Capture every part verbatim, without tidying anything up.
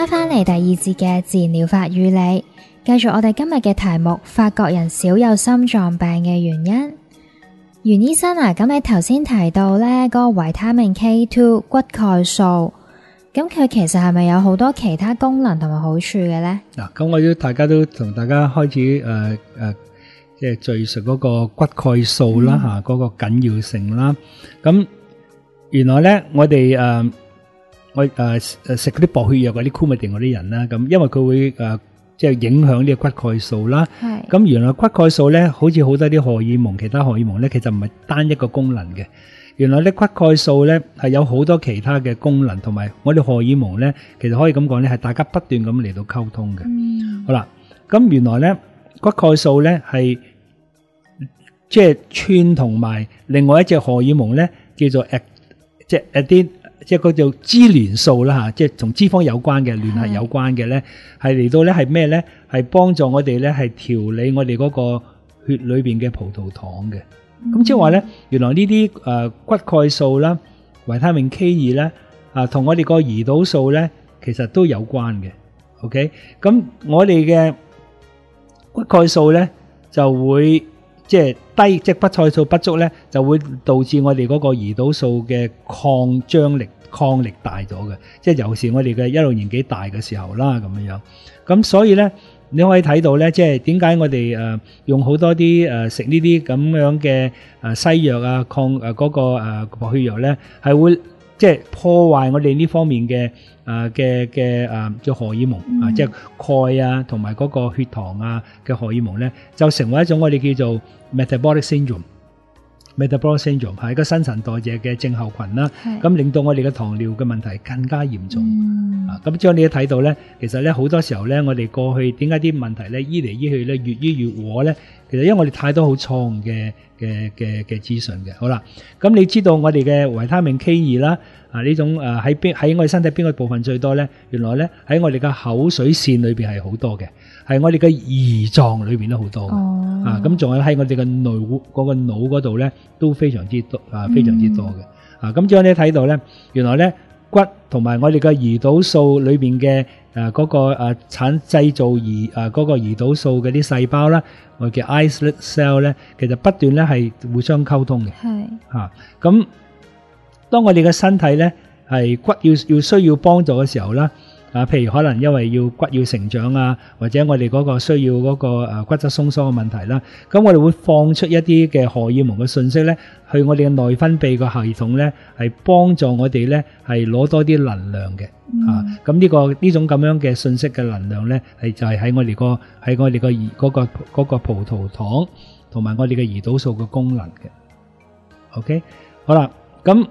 返嚟第二節嘅自然療法與你，繼續我哋今日嘅題目，法國人少有心臟病嘅原因。袁醫生啊，咁你頭先提到咧嗰個維他命 K 二 骨鈣素，咁佢其實係咪有好多其他功能同埋好處嘅咧？ 嗱，咁我都大家都同大家開始誒誒，即係敘述嗰個骨鈣素啦吓，嗰個緊要性啦。咁原來咧，我哋誒我誒誒食嗰啲薄血藥嗰啲酷米定嗰啲人啦，咁因為佢會誒即係影響呢個骨鈣素啦。係。咁原來骨鈣素咧，好似好多啲荷爾蒙，其他荷爾蒙咧，其實唔係單一個功能嘅。原來咧骨鈣素咧係有好多其他嘅功能，同埋我哋荷爾蒙咧，其實可以咁講咧，係大家不斷咁嚟到溝通嘅。嗯。好啦，咁原來咧骨鈣素咧係即係串同埋另外一隻荷爾蒙咧，叫做誒即係一啲。即係嗰叫脂聯素啦吓，即係同脂肪有關嘅聯繫有關嘅咧，係嚟到咧係咩咧？係幫助我哋咧係調理我哋嗰個血裏邊嘅葡萄糖嘅。咁即係話咧，原來呢啲誒骨鈣素啦、維他命 K 二咧啊，同我哋個胰島素咧，其實都有關嘅。OK，咁我哋嘅骨鈣素咧就會即係低，即係骨鈣素不足咧，就會導致我哋嗰個胰島素嘅抗張力。抗力大咗嘅，即係尤其是我哋嘅一路年紀大嘅時候啦，咁樣樣。咁所以咧，你可以睇到咧，即係點解我哋誒用好多啲誒食呢啲咁樣嘅誒西藥啊，抗誒嗰個誒薄血藥咧，係會即係破壞我哋呢方面嘅誒嘅嘅誒叫荷爾蒙啊，即係鈣啊，同埋嗰個血糖啊嘅荷爾蒙咧，就成為一種我哋叫做 metabolic syndrome。metabolic syndrome 係一個新陳代謝嘅症候群啦，咁令到我哋嘅糖尿嘅問題更加嚴重。嗯、啊，咁將你都睇到咧，其實咧好多時候咧，我哋過去點解啲問題咧醫嚟醫去咧越醫越禍咧？其實因為我哋太多好錯誤嘅嘅嘅嘅資訊嘅。好啦，咁你知道我哋嘅維他命 K 二啦，啊呢種誒喺邊喺我哋身體邊個部分最多咧？原來咧喺我哋嘅口水腺裏邊係好多嘅，係我哋嘅胰臟裏邊都好多嘅。哦啊，咁仲有喺我哋嘅腦嗰個腦嗰度咧，都非常之多啊，非常之多嘅。啊，咁將你睇到咧，原來咧骨同埋我哋嘅胰島素裏邊嘅誒嗰個誒產製造胰誒嗰個胰島素嘅啲細胞啦，我哋叫 islet cell 咧，其實不斷咧係互相溝通嘅。係啊，咁當我哋嘅身體咧係骨要要需要幫助嘅時候啦。啊，譬如可能因為要骨要成長啊，或者我哋嗰個需要嗰個誒骨質鬆疏嘅問題啦，咁我哋會放出一啲嘅荷爾蒙嘅信息咧，去我哋嘅內分泌個系統咧，係幫助我哋咧係攞多啲能量嘅。嗯、啊，咁呢、這個呢種咁樣嘅信息嘅能量咧，係就係喺我哋個喺我哋個胰嗰個嗰個葡萄糖同埋我哋嘅胰島素嘅功能嘅。OK， 好啦，咁。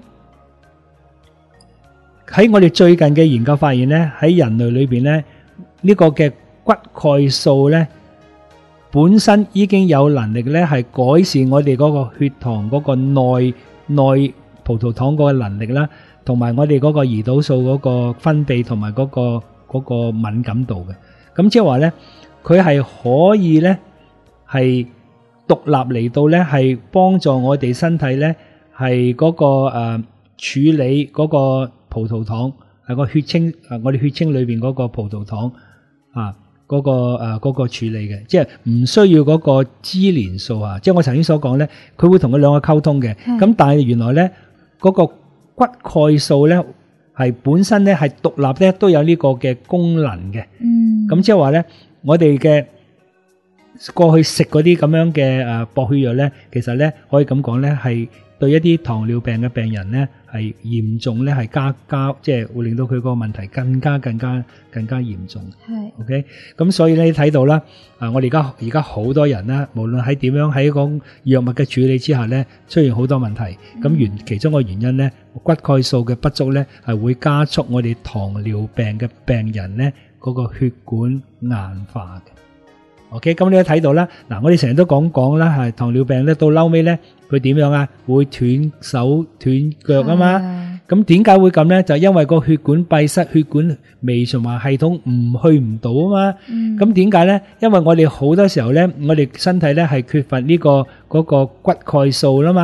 喺我哋最近嘅研究發現咧，喺人類裏邊咧，呢個嘅骨鈣素咧，本身已經有能力咧係改善我哋嗰個血糖嗰個內內葡萄糖嗰個能力啦，同埋我哋嗰個胰島素嗰個分泌同埋嗰個嗰個敏感度嘅。咁即係話咧，佢係可以咧係獨立嚟到咧係幫助我哋身體咧係嗰個誒處理嗰個。葡萄糖係個血清，誒我哋血清裏邊嗰個葡萄糖啊，嗰個誒嗰個處理嘅，即係唔需要嗰個脂聯素啊，即係我曾經所講咧，佢會同佢兩個溝通嘅。咁但係原來咧嗰個骨鈣素咧係本身咧係獨立咧都有呢個嘅功能嘅。嗯，咁即係話咧，我哋嘅過去食嗰啲咁樣嘅誒薄血藥咧，其實咧可以咁講咧係。對一啲糖尿病嘅病人咧，係嚴重咧，係加加，即係會令到佢個問題更加更加更加嚴重。係 ，OK，咁所以咧睇到啦，啊，我哋而家而家好多人啦，無論喺點樣喺個藥物嘅處理之下咧，出現好多問題。咁原其中個原因咧，骨鈣素嘅不足咧，係會加速我哋糖尿病嘅病人咧嗰個血管硬化嘅。OK，咁你都睇到啦。嗱，我哋成日都講講啦，係糖尿病咧到嬲尾咧，佢點樣啊？會斷手斷腳啊嘛。咁點解會咁咧？就因為個血管閉塞，血管微循環系統唔去唔到啊嘛。咁點解咧？因為我哋好多時候咧，我哋身體咧係缺乏呢個嗰個骨鈣素啦嘛。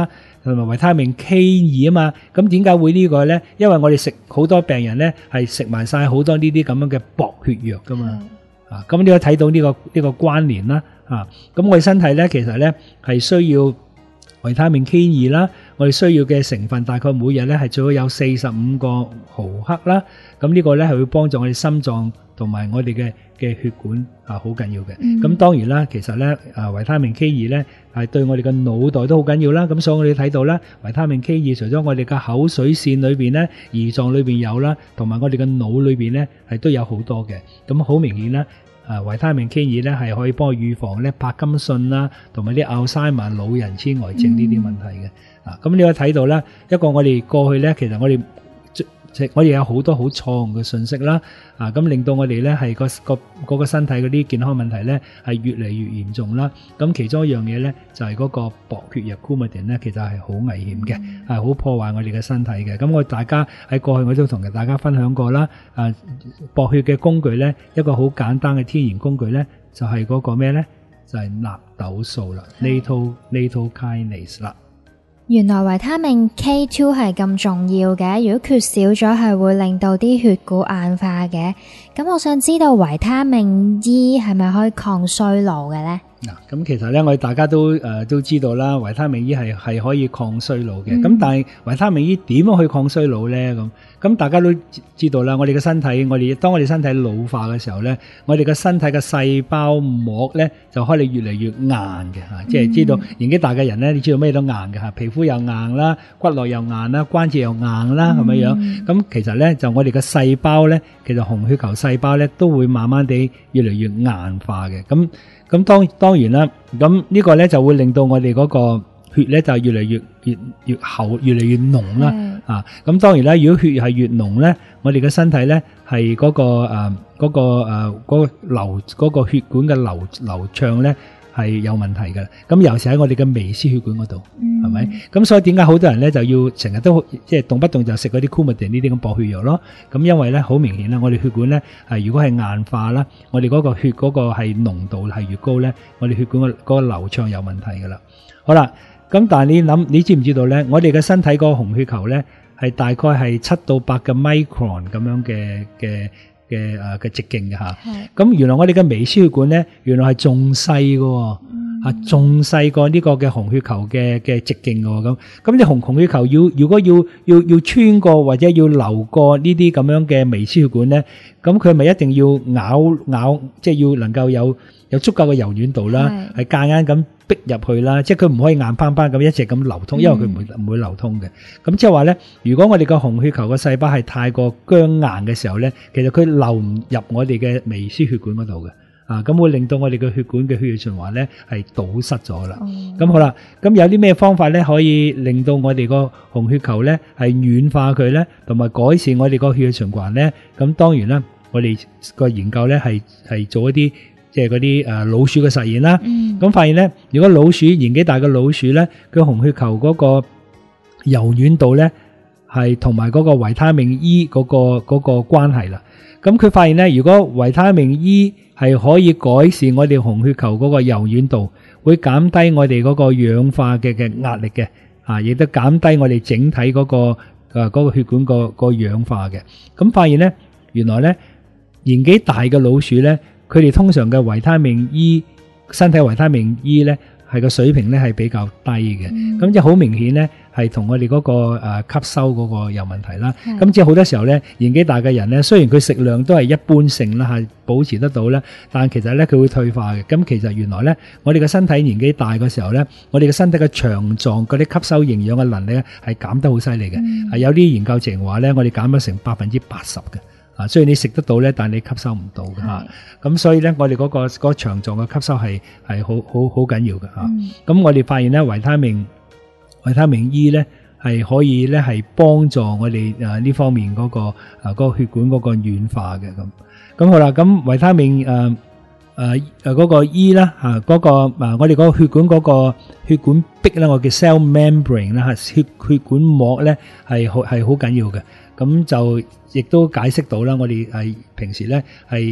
同埋維他命 K 二啊嘛。咁點解會呢個咧？因為我哋食好多病人咧係食埋晒好多呢啲咁樣嘅薄血藥噶嘛。啊，咁你可以睇到呢個呢個關聯啦。啊，咁我哋身體咧其實咧係需要維他命 K 二啦，我哋需要嘅成分大概每日咧係最好有四十五個毫克啦。咁呢個咧係會幫助我哋心臟同埋我哋嘅嘅血管啊，好緊要嘅。咁、嗯、當然啦，其實咧啊維他命 K 二咧係對我哋嘅腦袋都好緊要啦。咁所以我哋睇到啦，維他命 K 二除咗我哋嘅口水腺裏邊咧、胰臟裏邊有啦，同埋我哋嘅腦裏邊咧係都有好多嘅。咁好明顯啦。啊，維他命 K 二咧係可以幫我預防咧帕金遜啦，同埋啲阿爾茨海默老人痴呆症呢啲問題嘅。啊，咁你可以睇到啦，一個我哋過去咧，其實我哋我哋有好多好錯誤嘅信息啦。啊，咁令到我哋咧係個個嗰個身體嗰啲健康問題咧係越嚟越嚴重啦。咁其中一樣嘢咧就係嗰個薄血藥 Coumadin 咧，其實係好危險嘅，係好破壞我哋嘅身體嘅。咁我大家喺過去我都同大家分享過啦。啊，薄血嘅工具咧，一個好簡單嘅天然工具咧，就係嗰個咩咧？就係納豆素啦 ，natto natto kinase 啦。 原來維他命 K 二 係咁重要嘅，如果缺少咗係會令到啲血管硬化嘅。咁我想知道維他命 E 係咪可以抗衰老嘅咧？ 嗱，咁其實咧，我哋大家都誒、呃、都知道啦，維他命 E 係係可以抗衰老嘅。咁、嗯、但係維他命 E 點樣去抗衰老咧？咁咁大家都知道啦，我哋嘅身體，我哋當我哋身體老化嘅時候咧，我哋嘅身體嘅細胞膜咧就開始越嚟越硬嘅嚇，即係知道年紀大嘅人咧，你知道咩都硬嘅嚇，皮膚又硬啦，骨骼又硬啦，關節又硬啦，咁樣樣。咁其實咧就我哋嘅細胞咧，其實紅血球細胞咧都會慢慢地越嚟越硬化嘅。咁咁當當然啦，咁呢個咧就會令到我哋嗰個血咧就越嚟越越越厚，越嚟越濃啦。啊，咁當然啦，如果血係越濃咧，我哋嘅身體咧係嗰個誒嗰個誒嗰個流嗰個血管嘅流流暢咧係有問題嘅。咁尤其喺我哋嘅微絲血管嗰度，係咪？咁所以點解好多人咧就要成日都即係動不動就食嗰啲 Coumadin 呢啲咁薄血藥咯？咁因為咧好明顯啦，我哋血管咧係如果係硬化啦，我哋嗰個血嗰個係濃度係越高咧，我哋血管嘅嗰個流暢有問題噶啦。好啦。咁但係你諗，你知唔知道咧？我哋嘅身體個紅血球咧，係大概係七到八個 micron 咁樣嘅嘅嘅誒嘅直徑嘅吓。咁原來我哋嘅微絲血管咧，原來係仲細嘅，吓仲細過呢個嘅紅血球嘅嘅直徑嘅。咁咁你紅紅血球要如果要要要穿過或者要流過呢啲咁樣嘅微絲血管咧，咁佢咪一定要咬咬，即係要能夠有有足夠嘅柔軟度啦，係夾硬咁逼入去啦，即係佢唔可以硬邦邦咁一直咁流通，因為佢唔會唔會流通嘅。咁即係話咧，如果我哋個紅血球個細胞係太過僵硬嘅時候咧，其實佢流唔入我哋嘅微絲血管嗰度嘅，啊，咁會令到我哋嘅血管嘅血液循環咧係堵塞咗啦。咁、嗯、好啦，咁有啲咩方法咧可以令到我哋個紅血球咧係軟化佢咧，同埋改善我哋個血液循環咧？咁當然啦，我哋個研究咧係係做一啲。即係嗰啲誒老鼠嘅實驗啦，咁、嗯、發現咧，如果老鼠年紀大嘅老鼠咧，佢紅血球嗰個柔軟度咧係同埋嗰個維他命 E 嗰、嗰個嗰、嗰個關係啦。咁佢發現咧，如果維他命 E 係可以改善我哋紅血球嗰個柔軟度，會減低我哋嗰個氧化嘅嘅壓力嘅，啊，亦都減低我哋整體嗰、嗰個誒、嗰個血管個個氧化嘅。咁發現咧，原來咧年紀大嘅老鼠咧。佢哋通常嘅維他命 E 身體維他命 E 咧係個水平咧係比較低嘅，咁即係好明顯咧係同我哋嗰個誒吸收嗰個有問題啦。咁即係好多時候咧年紀大嘅人咧，雖然佢食量都係一般性啦，係保持得到咧，但其實咧佢會退化嘅。咁其實原來咧我哋嘅身體年紀大嘅時候咧，我哋嘅身體嘅腸臟嗰啲吸收營養嘅能力咧係減得好犀利嘅。係有啲研究淨話咧，我哋減咗成百分之八十嘅。啊，雖然你食得到咧，但你吸收唔到嘅吓。咁所以咧，我哋嗰個嗰個腸臟嘅吸收係係好好好緊要嘅吓。咁我哋發現咧，維他命維他命 E 咧係可以咧係幫助我哋誒呢方面嗰個啊嗰個血管嗰個軟化嘅咁。咁好啦，咁維他命誒誒誒嗰個 E 啦吓，嗰個啊我哋嗰個血管嗰個血管壁咧，我叫 cell membrane 啦吓，血血管膜咧係好係好緊要嘅。咁就亦都解釋到啦，我哋係平時咧係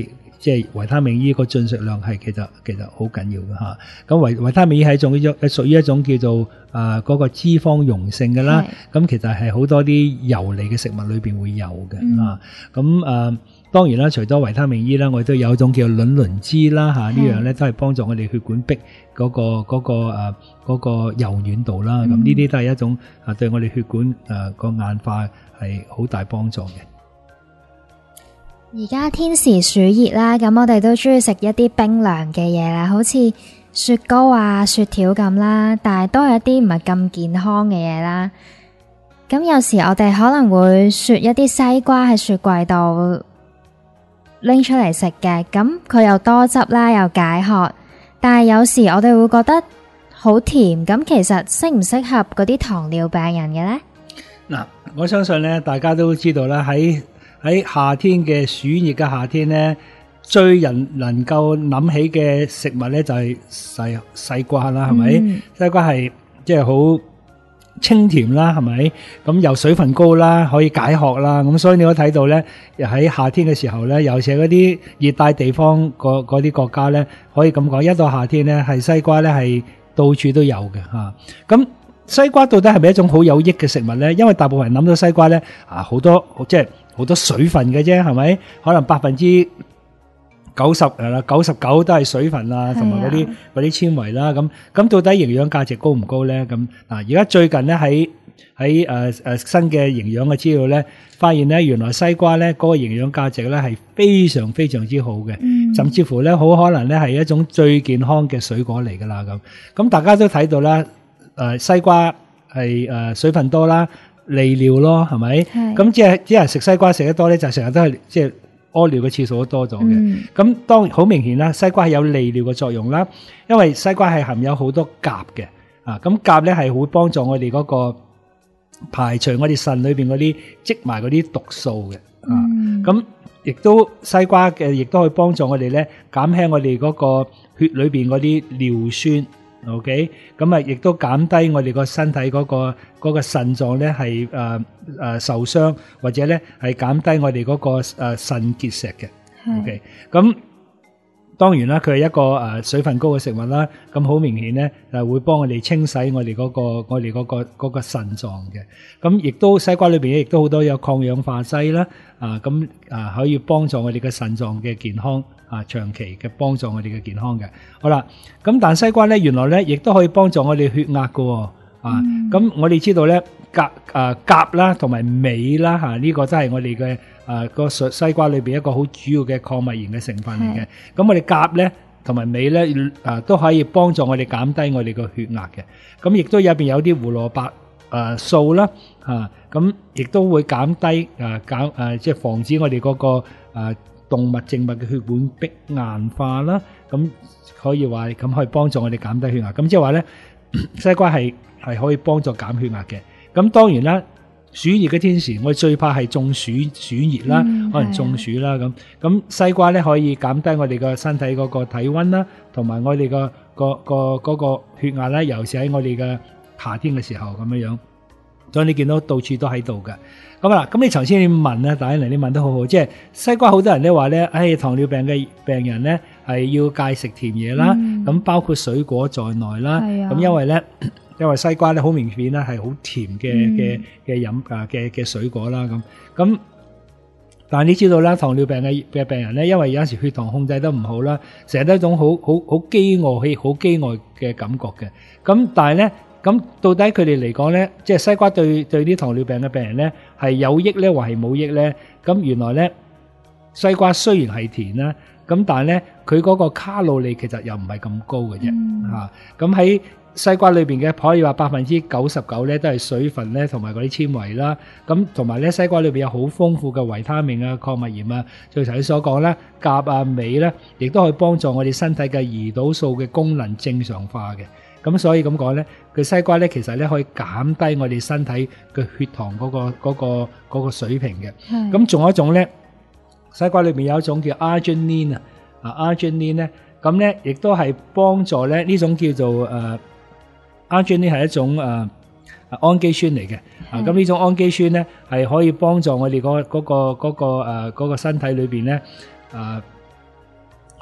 即係維他命 E 個進食量係其實其實好緊要嘅嚇。咁維維他命 E 係一種一屬於一種叫做啊嗰個脂肪溶性嘅啦。咁其實係好多啲油膩嘅食物裏邊會有嘅啊。咁啊當然啦，除咗維他命 E 啦，我哋都有一種叫卵磷脂啦嚇，呢樣咧都係幫助我哋血管壁嗰個嗰個誒嗰個柔軟度啦。咁呢啲都係一種啊對我哋血管誒個硬化係好大幫助嘅。 而家天時暑熱啦，咁我哋都中意食一啲冰涼嘅嘢啦，好似雪糕啊、雪條咁啦，但係都係一啲唔係咁健康嘅嘢啦。咁有時我哋可能會雪一啲西瓜喺雪櫃度拎出嚟食嘅，咁佢又多汁啦，又解渴，但係有時我哋會覺得好甜，咁其實適唔適合嗰啲糖尿病人嘅呢？ 嗱，我相信咧，大家都知道啦，喺喺夏天嘅暑熱嘅夏天咧，最人能夠諗起嘅食物咧就係西西瓜啦，係咪？嗯、西瓜係即係好清甜啦，係咪？咁又水分高啦，可以解渴啦。咁所以你可睇到咧，喺夏天嘅時候咧，尤其係嗰啲熱帶地方嗰嗰啲國家咧，可以咁講，一到夏天咧，係西瓜咧係到處都有嘅嚇。咁西瓜到底係咪一種好有益嘅食物咧？因為大部分人諗到西瓜咧，啊好多即係好多水分嘅啫，係咪？可能百分之九十係啦，九十九都係水分啊，同埋嗰啲嗰啲纖維啦。咁咁到底營養價值高唔高咧？咁嗱，而家最近咧喺喺誒誒新嘅營養嘅資料咧，發現咧原來西瓜咧嗰個營養價值咧係非常非常之好嘅，嗯、甚至乎咧好可能咧係一種最健康嘅水果嚟噶啦。咁咁大家都睇到啦，誒西瓜係誒水分多啦，利尿咯，係咪？咁即係即係食西瓜食得多咧，就成日都係即係。屙尿嘅次數都多咗嘅，咁、嗯、當然好明顯啦，西瓜係有利尿嘅作用啦，因為西瓜係含有好多鉀嘅，啊，咁鉀咧係會幫助我哋嗰個排除我哋腎裏邊嗰啲積埋嗰啲毒素嘅，啊，咁亦、嗯、都西瓜嘅亦都可以幫助我哋咧減輕我哋嗰個血裏邊嗰啲尿酸。OK， 咁啊，亦都減低我哋個身體嗰個嗰個腎臟咧係誒誒受傷，或者咧係減低我哋嗰個誒腎結石嘅。OK，咁當然啦，佢係一個誒水分高嘅食物啦。咁好明顯咧，誒會幫我哋清洗我哋嗰個我哋嗰個嗰個腎臟嘅。咁亦都西瓜裏邊亦都好多有抗氧化劑啦。啊，咁啊可以幫助我哋嘅腎臟嘅健康。啊，長期嘅幫助我哋嘅健康嘅，好啦，咁但西瓜咧，原來咧亦都可以幫助我哋血壓㗎，啊，咁、嗯、我哋知道咧，鉀啊鉀啦，同埋鎂啦，吓、啊、呢、這個都係我哋嘅啊個西瓜裏邊一個好主要嘅礦物鹽嘅成分嚟嘅。咁我哋鉀咧同埋鎂咧啊都可以幫助我哋減低我哋個血壓嘅。咁亦都入邊有啲胡蘿蔔啊素啦，啊咁亦都會減低啊減啊即係防止我哋嗰、那個啊。動物靜脈嘅血管壁硬化啦，咁可以話咁可以幫助我哋減低血壓。咁即係話咧，西瓜係係可以幫助減血壓嘅。咁當然啦，暑熱嘅天時，我哋最怕係中暑暑熱啦，嗯、可能中暑啦咁。咁西瓜咧可以減低我哋個身體嗰個體溫啦，同埋我哋個個個嗰個血壓咧，尤其喺我哋嘅夏天嘅時候咁樣樣。所以你見到到處都喺度嘅。咁啊，咁你頭先你問咧，大家嚟你問得好好，即係西瓜好多人都話咧，誒糖尿病嘅病人咧係要戒食甜嘢啦，咁、嗯、包括水果在內啦，咁、啊、因為咧，因為西瓜咧好明顯咧係好甜嘅嘅嘅飲啊嘅嘅水果啦，咁咁，但係你知道啦，糖尿病嘅嘅病人咧，因為有陣時血糖控制得唔好啦，成日都一種好好好飢餓氣、好飢餓嘅感覺嘅，咁但係咧。咁到底佢哋嚟講咧，即係西瓜對對啲糖尿病嘅病人咧係有益咧，或係冇益咧？咁原來咧，西瓜雖然係甜啦，咁但係咧佢嗰個卡路里其實又唔係咁高嘅啫嚇。咁喺西瓜裏邊嘅可以話百分之九十九咧都係水分咧，同埋嗰啲纖維啦。咁同埋咧西瓜裏邊有好豐富嘅維他命啊、礦物鹽啊，最頭先所講咧鉀啊、鎂咧，亦都可以幫助我哋身體嘅胰島素嘅功能正常化嘅。咁所以咁講咧，佢西瓜咧其實咧可以減低我哋身體嘅血糖嗰個嗰個嗰個水平嘅。咁仲有一種咧，西瓜裏邊有一種叫 arginine 啊，啊 arginine 咧，咁咧亦都係幫助咧呢種叫做誒 arginine 係一種誒氨基酸嚟嘅。啊，咁呢種氨基酸咧係可以幫助我哋嗰嗰個嗰個誒嗰個身體裏邊咧誒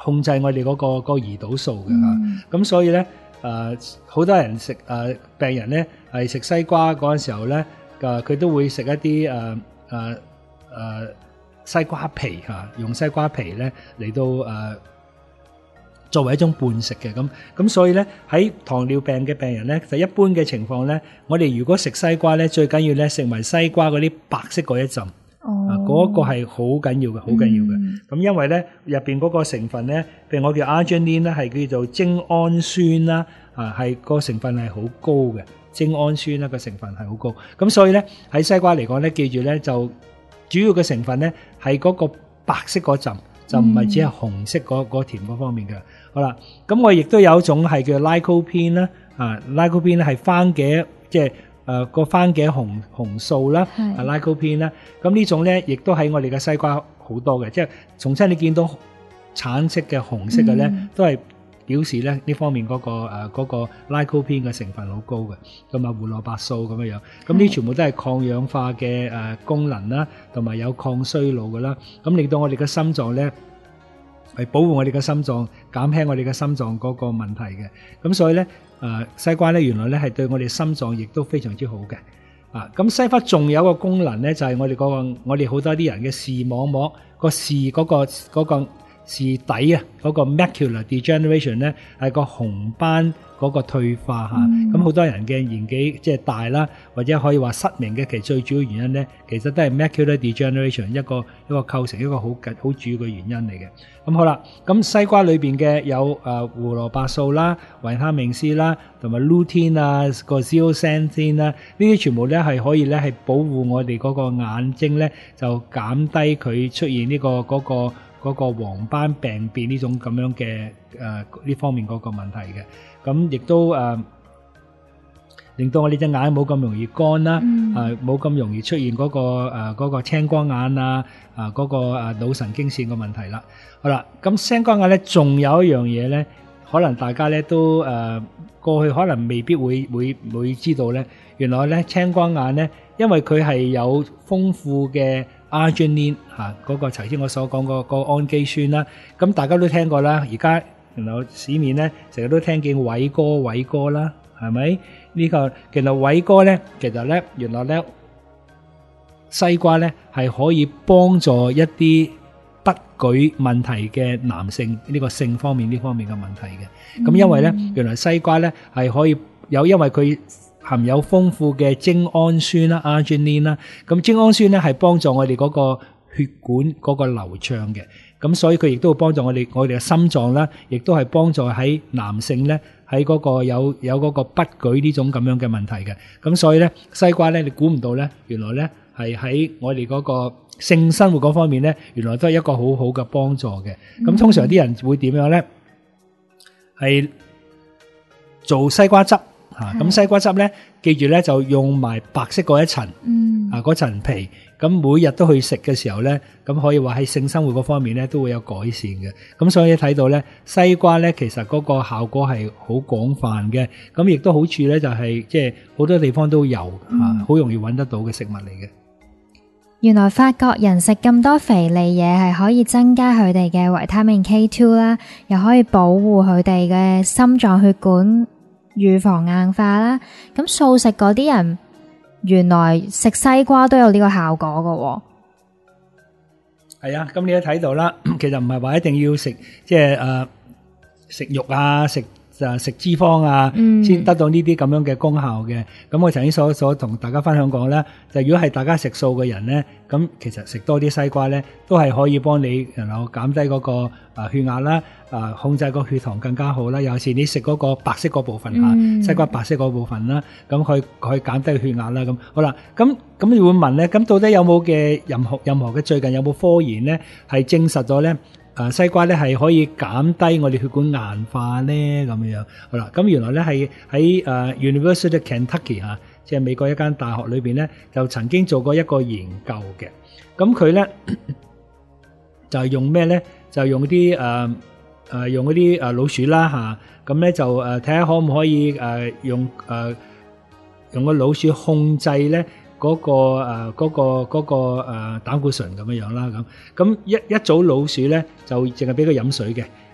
控制我哋嗰、嗰個、嗰個胰島素嘅嚇。咁、嗯、所以咧誒好多人食誒、呃、病人咧係食西瓜嗰陣時候咧，誒佢都會食一啲誒誒誒西瓜皮嚇、啊，用西瓜皮咧嚟到誒。呃作為一種伴食嘅咁，咁所以咧喺糖尿病嘅病人咧，就一般嘅情況咧，我哋如果食西瓜咧，最緊要咧食埋西瓜嗰啲白色嗰一浸，哦、啊嗰、嗰個係好緊要嘅，好緊要嘅。咁、嗯、因為咧入邊嗰個成分咧，譬如我叫 arginine 咧，係叫做精氨酸啦，啊係、個成分係好高嘅，精氨酸啦個成分係好高。咁所以咧喺西瓜嚟講咧，記住咧就主要嘅成分咧係嗰個白色嗰浸。就唔係只係紅色嗰嗰甜嗰方面嘅。好啦，咁我亦都有一種係叫 lycopene 啦，啊 lycopene 咧係番茄，即係誒個番茄紅紅素啦，啊 lycopene 啦。咁呢種咧亦都喺我哋嘅西瓜好多嘅，即係從親你見到橙色嘅、紅色嘅咧，嗯、都係表示咧呢方面嗰、嗰個誒嗰、呃嗰個 lycopene 嘅成分好高嘅，同埋胡蘿蔔素咁樣樣。咁呢全部都係抗氧化嘅誒、呃、功能啦，同埋有抗衰老嘅啦。咁令到我哋嘅心臟咧係保護我哋嘅心臟，減輕我哋嘅心臟嗰個問題嘅。咁所以咧誒、呃、西瓜咧原來咧係對我哋心臟亦都非常之好嘅。啊，咁西瓜仲有一個功能咧，就係、是、我哋嗰、嗰個我哋好多啲人嘅視網膜、嗰個視嗰個嗰個視底啊，嗰、嗰個 macular degeneration 咧係個紅斑嗰個退化嚇。咁好、嗯、多人嘅年紀即係大啦，或者可以話失明嘅，其實最主要原因咧，其實都係 macular degeneration 一個一個構成一個好緊好主要嘅原因嚟嘅。咁好啦，咁西瓜裏邊嘅有誒胡蘿蔔素啦、維他命 C 啦，同埋 lutein 啊、個 zeaxanthin 啦，呢啲全部咧係可以咧係保護我哋嗰個眼睛咧，就減低佢出現呢、這個嗰、那個嗰、那個黃斑病變呢種咁樣嘅誒呢方面嗰個問題嘅。咁亦都誒、呃、令到我哋隻眼冇咁容易乾啦，誒冇咁容易出現嗰、那個誒嗰、呃那個青光眼啊，啊、呃、嗰、那個誒腦神經線嘅問題啦。好啦，咁青光眼咧，仲有一樣嘢咧，可能大家咧都誒、呃、過去可能未必會會會知道咧，原來咧青光眼咧，因為佢係有豐富嘅 arginine 嚇嗰個頭先我所講個個氨基酸啦，咁大家都聽過啦，而家原來市面咧成日都聽見偉哥偉哥啦，係咪？呢個其實偉哥咧，其實咧原來咧西瓜咧係可以幫助一啲不舉問題嘅男性呢個性方面呢方面嘅問題嘅。咁因為咧原來西瓜咧係可以有，因為佢含有豐富嘅精氨酸啦 arginine 啦，咁精氨酸咧係幫助我哋嗰個血管嗰個流暢嘅，咁所以佢亦都會幫助我哋我哋嘅心臟啦，亦都係幫助喺男性咧喺嗰個有有嗰個不舉呢種咁樣嘅問題嘅。咁所以咧西瓜咧你估唔到咧，原來咧係喺我哋嗰個性生活嗰方面咧，原來都係一個好好嘅幫助嘅。咁通常啲人會點樣咧？係做西瓜汁。嚇，咁西瓜汁咧，記住咧就用埋白色嗰一層，嗯、啊嗰層皮，咁每日都去食嘅時候咧，咁可以話喺性生活嗰方面咧都會有改善嘅。咁所以睇到咧，西瓜咧其實嗰個效果係好廣泛嘅，咁亦都好處咧就係即係好多地方都有，嚇、嗯，好容易揾得到嘅食物嚟嘅。 原來發覺人食咁多肥膩嘢係可以增加佢哋嘅維他命 K 二 啦，又可以保護佢哋嘅心臟血管，預防硬化啦。咁素食嗰啲人原來食西瓜都有呢個效果㗎喎。 係啊，咁你都睇到啦，其實唔係話一定要食即係誒食肉啊，食誒食脂肪啊，先、嗯、得到呢啲咁樣嘅功效嘅。咁我曾經所所同大家分享過咧，就如果係大家食素嘅人咧，咁其實食多啲西瓜咧，都係可以幫你然後減低嗰個誒血壓啦，誒控制個血糖更加好啦。尤其是你食嗰個白色嗰部分嚇，嗯、西瓜白色嗰部分啦，咁可以可以減低血壓啦。咁好啦，咁咁你會問咧，咁到底有冇嘅任何任何嘅最近有冇科研咧係證實咗咧？誒西瓜咧係可以減低我哋血管硬化咧咁樣，好啦，咁原來咧係喺誒 University of Kentucky 嚇，即係美國一間大學裏邊咧，就曾經做過一個研究嘅。咁佢咧就係用咩咧？就用啲誒誒用嗰啲誒老鼠啦嚇，咁咧就誒睇下可唔可以誒用誒用個老鼠控制咧。嗰、嗰個誒嗰個嗰個誒膽固醇咁樣樣啦，咁咁一一組老鼠咧就淨係俾佢飲水嘅，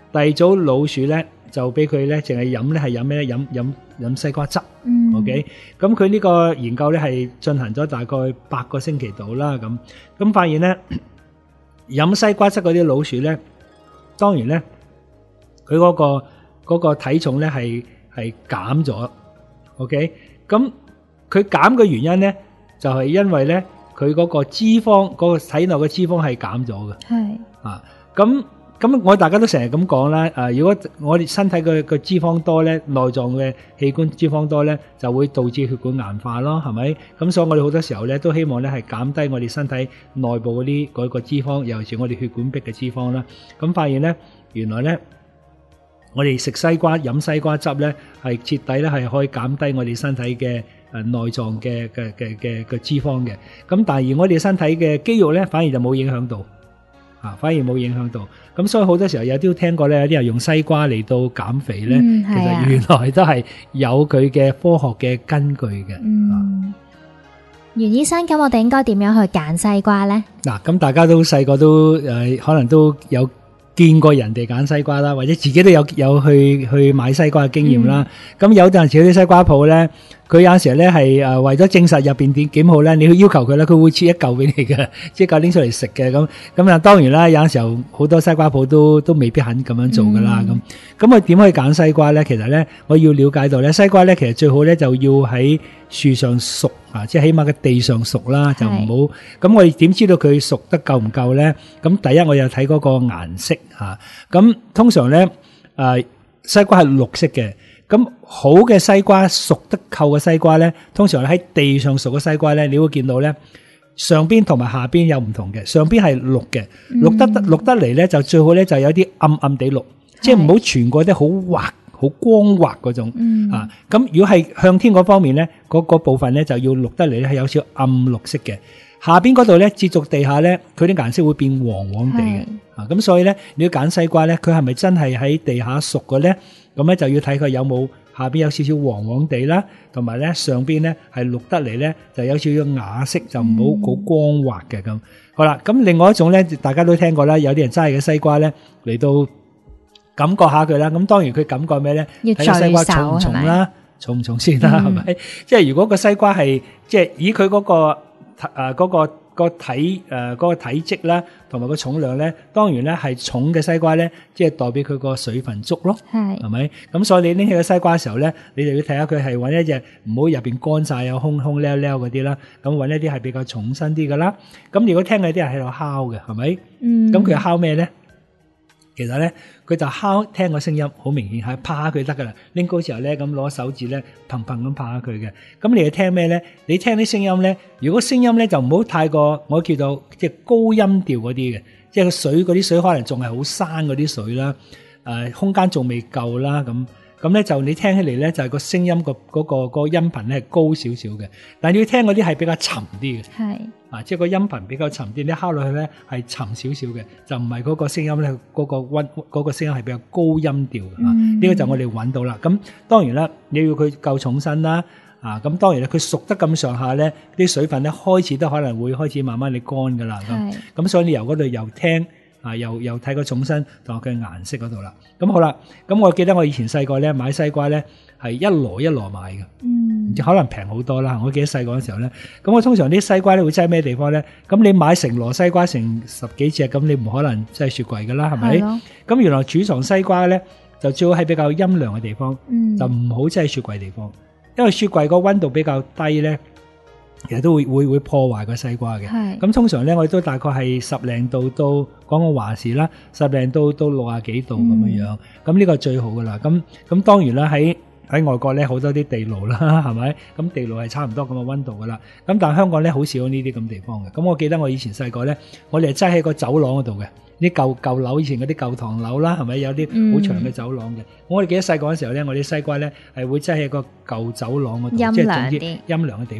第二組老鼠咧就俾佢咧淨係飲咧係飲咩咧？飲飲飲西瓜汁。 嗯 OK， 咁佢呢個研究咧係進行咗大概八個星期度啦，咁咁發現咧飲西瓜汁嗰啲老鼠咧，當然咧佢嗰個嗰個體重咧係係減咗。OK， 咁佢減嘅原因咧就係因為咧佢嗰個脂肪嗰個體內嘅脂肪係減咗嘅。 係啊，咁。咁我大家都成日咁講啦，誒，如果我哋身體嘅嘅脂肪多咧，內臟嘅器官脂肪多咧，就會導致血管硬化咯，係咪？咁所以我哋好多時候咧都希望咧係減低我哋身體內部嗰啲嗰個脂肪，尤其是我哋血管壁嘅脂肪啦。咁發現咧，原來咧我哋食西瓜、飲西瓜汁咧，係徹底咧係可以減低我哋身體嘅誒內臟嘅嘅嘅嘅嘅脂肪嘅。咁但係而我哋身體嘅肌肉咧，反而就冇影響到。啊，反而冇影響到，咁所以好多時候有啲都聽過咧，有啲人用西瓜嚟到減肥咧， 嗯其實原來都係有佢嘅科學嘅根據嘅。 嗯，袁醫生，咁我哋應該點樣去揀西瓜咧？ 嗱，咁大家都細個都誒，可能都有見過人哋揀西瓜啦，或者自己都有有去去買西瓜嘅經驗啦。咁有陣時啲西瓜鋪咧，佢有陣時咧係誒為咗證實入邊點幾好咧，你去要求佢咧，佢會切一嚿俾你嘅，即係嚿拎出嚟食嘅。咁咁啊，當然啦，有陣時候好多西瓜鋪都都未必肯咁樣做噶啦。咁咁我點可以揀西瓜咧？其實咧，我要了解到咧，西瓜咧其實最好咧就要喺樹上熟啊，即係起碼嘅地上熟啦，就唔好。咁我哋點知道佢熟得夠唔夠咧？咁第一我又睇嗰個顏色吓。咁通常咧誒西瓜係綠色嘅。咁好嘅西瓜，熟得透嘅西瓜咧，通常喺地上熟嘅西瓜咧，你會見到咧上邊同埋下邊有唔同嘅，上邊係綠嘅，綠得綠得嚟咧就最好咧就有啲暗暗地綠，即係唔好全個啲好滑、好光滑嗰種啊。咁如果係向天嗰方面咧，嗰嗰部分咧就要綠得嚟咧係有少少暗綠色嘅，下邊嗰度咧接觸地下咧，佢啲顏色會變黃黃地嘅啊。咁所以咧你要揀西瓜咧，佢係咪真係喺地下熟嘅咧？咁咧就要睇佢有冇下邊有少少黃黃地啦，同埋咧上邊咧係綠得嚟咧就有少少啞色，就唔好好光滑嘅咁。好啦，咁另外一種咧，大家都聽過啦，有啲人揸嘅西瓜咧嚟到感覺下佢啦。咁當然佢感覺咩咧？睇個西瓜重唔重啦，重唔重先啦，係咪？即係如果個西瓜係即係以佢嗰個誒嗰個。個體誒嗰個體積啦，同埋個重量咧，當然咧係重嘅西瓜咧，即係代表佢個水分足咯，係係咪？咁所以你拎起個西瓜嘅時候咧，你就要睇下佢係揾一隻唔好入邊乾晒有空空溜溜嗰啲啦，咁揾一啲係比較重身啲噶啦。咁如果聽嗰啲人喺度敲嘅，係咪？嗯。咁佢敲咩咧？其實咧，佢就敲聽個聲音，好明顯係拍下佢得噶啦。拎高時候咧，咁攞手指咧，砰砰咁拍下佢嘅。咁你哋聽咩咧？你聽啲聲音咧，如果聲音咧就唔好太過，我叫做即係高音調嗰啲嘅，即係個水嗰啲水可能仲係好山嗰啲水啦，誒、呃，空間仲未夠啦，咁咁咧就你聽起嚟咧就係個聲音個嗰個嗰個音頻咧係高少少嘅，但係你要聽嗰啲係比較沉啲嘅。係。啊，即係個音頻比較沉啲，你敲落去咧係沉少少嘅，就唔係嗰個聲音咧，嗰個溫嗰個聲音係比較高音調嘅。啊，呢個就我哋揾到啦。咁當然啦，你要佢夠重身啦。啊，咁當然咧，佢熟得咁上下咧，啲水分咧開始都可能會開始慢慢你乾噶啦。咁咁所以你由嗰度又聽啊，又又睇個重身同埋佢顏色嗰度啦。咁好啦，咁我記得我以前細個咧買西瓜咧係一籮一籮買嘅。嗯。可能平好多啦，我記得細個嗰時候咧，咁我通常啲西瓜咧會擠咩地方咧？咁你買成籮西瓜成十幾隻，咁你唔可能擠雪櫃噶啦，係咪？咁原來儲藏西瓜咧就最好喺比較陰涼嘅地方，嗯、就唔好擠雪櫃地方，因為雪櫃個溫度比較低咧，其實都會會會破壞個西瓜嘅。咁通常咧我哋都大概係十零度到講個華氏啦，十零度到六啊幾度咁樣樣，咁呢個最好噶啦。咁咁當然啦喺。喺外國咧好多啲地牢啦，係咪？咁地牢係差唔多咁嘅溫度噶啦。咁但係香港咧好少呢啲咁地方嘅。咁我記得我以前細個咧，我哋係擠喺個走廊嗰度嘅。啲舊舊樓以前嗰啲舊唐樓啦，係咪有啲好長嘅走廊嘅？嗯、我哋記得細個嗰時候咧，我啲西瓜咧係會擠喺個舊走廊嗰度，即係總之陰涼嘅地方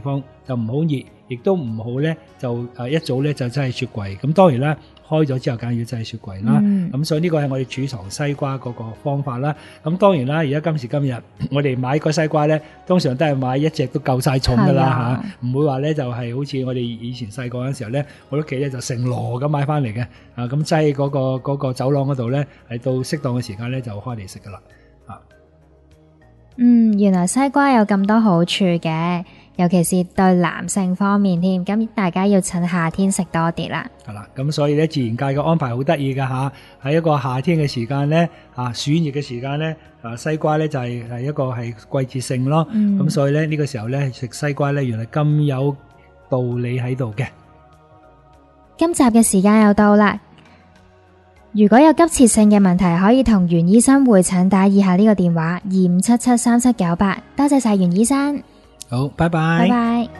就唔好熱，亦都唔好咧就誒一早咧就擠喺雪櫃。咁當然啦，開咗之後梗係要擠喺雪櫃啦。咁、嗯、所以呢個係我哋儲藏西瓜嗰個方法啦。咁當然啦，而家今時今日我哋買個西瓜咧，通常都係買一隻都夠晒重噶啦嚇，唔會話咧就係好似我哋以前細個嗰陣時候咧，我屋企咧就成籮咁買翻嚟嘅。啊咁擠嗰個嗰、嗰個走廊嗰度咧，係到適當嘅時間咧就開嚟食噶啦。啊， 嗯，原來西瓜有咁多好處嘅。尤其是對男性方面添，咁大家要趁夏天食多啲啦。 係啦，咁所以咧自然界嘅安排好得意噶吓，喺一個夏天嘅時間咧，啊暑熱嘅時間咧，啊西瓜咧就係、是、係一個係季節性咯。咁、嗯、所以咧呢、這個時候咧食西瓜咧，原來咁有道理喺度嘅。 今集嘅時間又到啦，如果有急切性嘅問題，可以同袁醫生會診，打以下呢個電話二五七七三七九八。多謝晒袁醫生。 好，拜拜。 拜拜。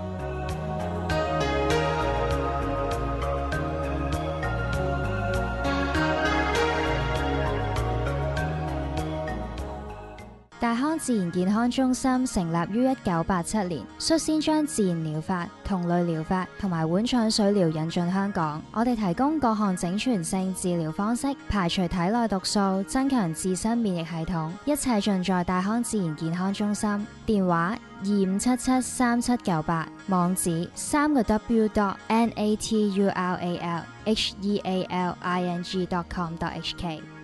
大康自然健康中心成立於一九八七年，率先將自然療法、同類療法同埋碗廠水療引進香港。我哋提供各項整全性治療方式，排除體內毒素，增強自身免疫系統，一切盡在大康自然健康中心。電話二五七七三七九八，網址三個 w dot n a t u r a l h e a l i n g dot com dot h k。